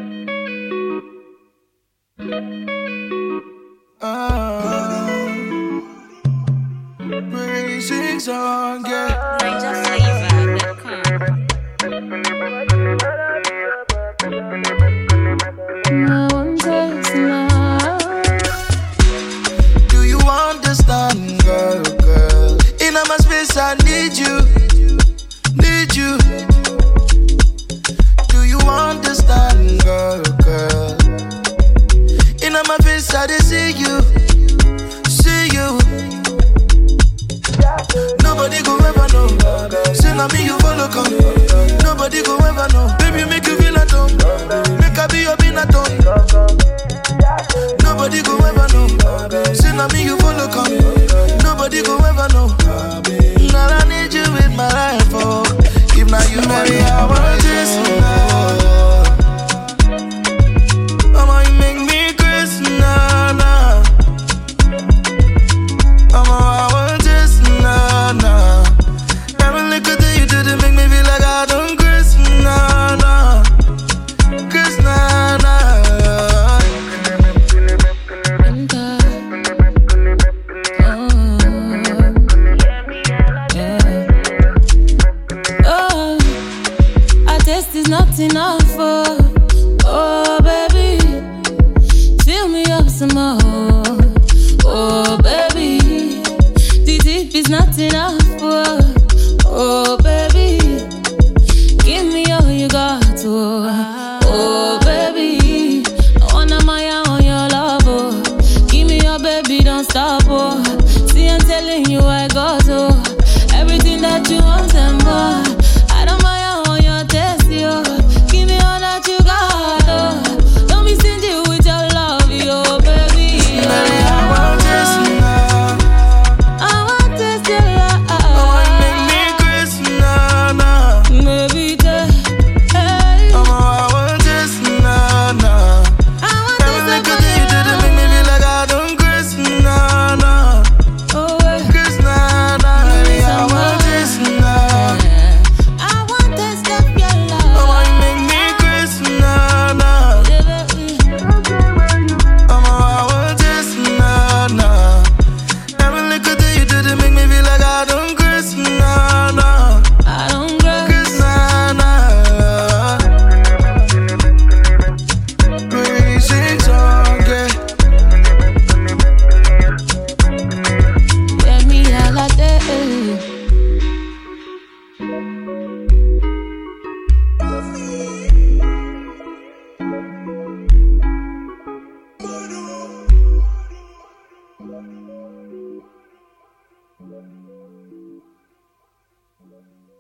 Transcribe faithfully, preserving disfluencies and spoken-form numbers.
Uh, Praising song, yeah. Niger Flavor dot com. Do you understand, girl, girl? In my space, I need you, need you. Do you understand, girl, girl? In my face, I dey see you, see you. Nobody go ever know. Say na me you follow come. Nobody go ever know. Baby, make you feel at home. Make I be your binatone. Nobody go ever know. Say na me you follow come. Nobody go ever know. Now I need you with my life, oh. If not you, maybe I want this love. Mama, you make me crazy, nah, nah. Mama, I want this, nah, nah. Every little thing you do to make me feel like I don't crazy, nah, nah. Crazy, nah, nah. Oh, our taste is not enough, oh, oh baby, fill me up some more, oh baby, the deep is not enough, oh, oh baby, give me all you got, oh, oh baby, I wanna maya on your love, oh, give me your baby, don't stop, oh, see I'm telling you I got, oh, everything that you want and more. I don't mind on your test, yo. Give me all that you got, oh. Don't be stingy with your love, yo, baby. Baby, I want this love. I want this your love. I want make me crazy, nah, nah. Maybe the hey. Mama, I want this, nah, nah. I want Every this little thing you do to make me feel like I don't crazy, nah, nah. oh, hey. Crazy, nah, nah. Baby, I want this, nah. I want this stuff your love. I want make me crazy, nah, nah. Mama, I want this, nah, nah. Every little thing you do to make me feel like I don't crazy, nah, nah. I don't grab. Crazy, nah, nah. Praising song, yeah. Get me all of that. Thank you.